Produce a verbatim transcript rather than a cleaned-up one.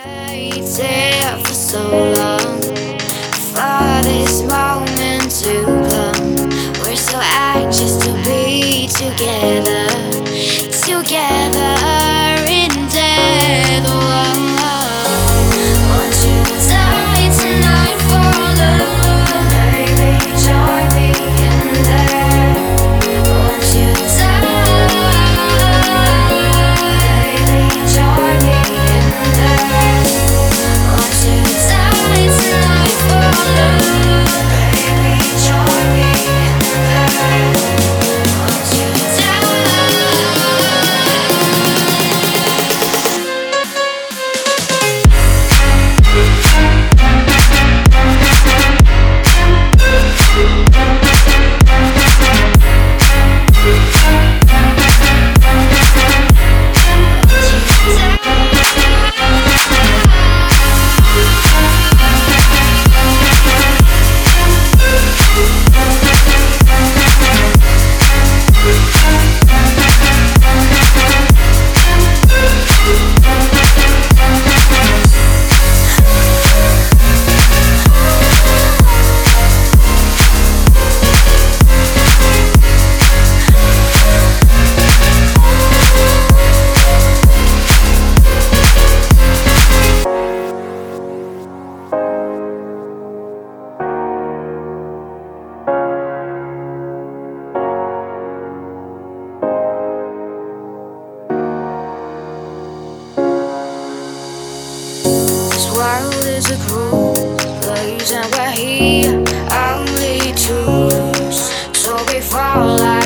Waited for so long for this moment to come. We're so anxious to be together, together in death. Whoa. Want to die tonight for love, baby, join me in there. Want to die, baby, join me in there. Want to die tonight for love, baby, join me in there. Want to This world is a cruel place and we're here only to lose. So we fall like